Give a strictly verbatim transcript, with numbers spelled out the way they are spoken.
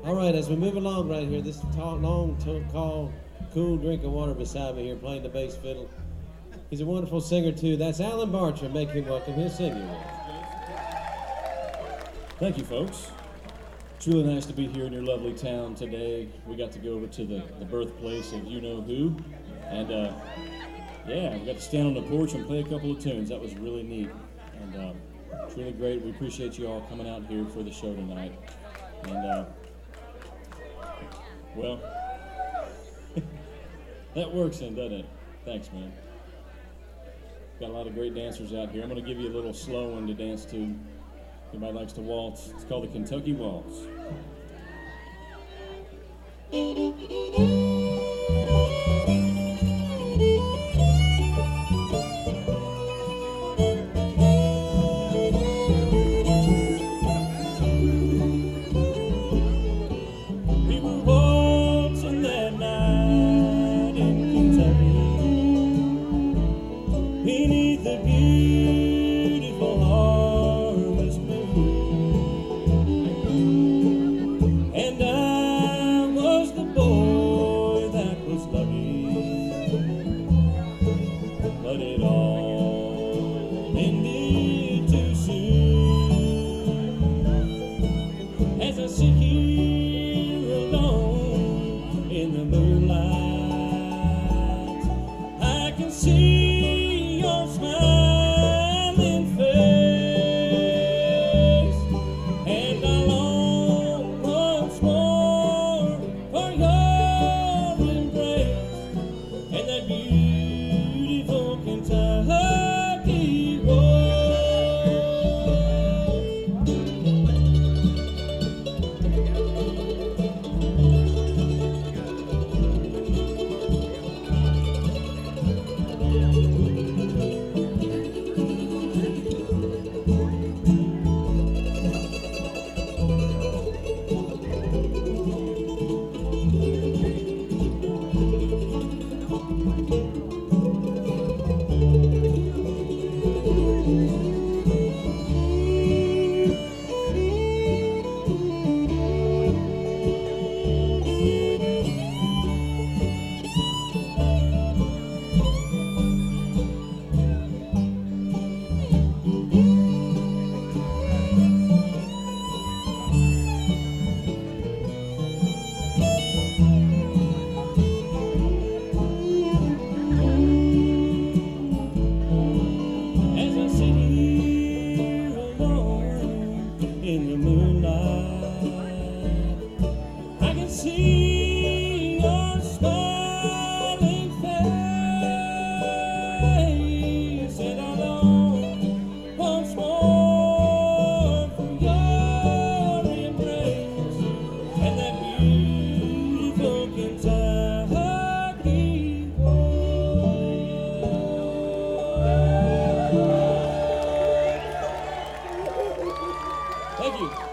All right, as we move along right here, this tall, long, tall, cool drink of water beside me here playing the bass fiddle. He's a wonderful singer, too. That's Alan Bartram. Make him welcome. He'll sing you one. Thank you, folks. It's really nice to be here in your lovely town today. We got to go over to the, the birthplace of you-know-who. And, uh, yeah, we got to stand on the porch and play a couple of tunes. That was really neat. And uh, it's really great. We appreciate you all coming out here for the show tonight. And, uh, well, that works then, doesn't it? Thanks, man. Got a lot of great dancers out here. I'm going to give you a little slow one to dance to. Everybody likes to waltz. It's called the Kentucky Waltz. Thank you.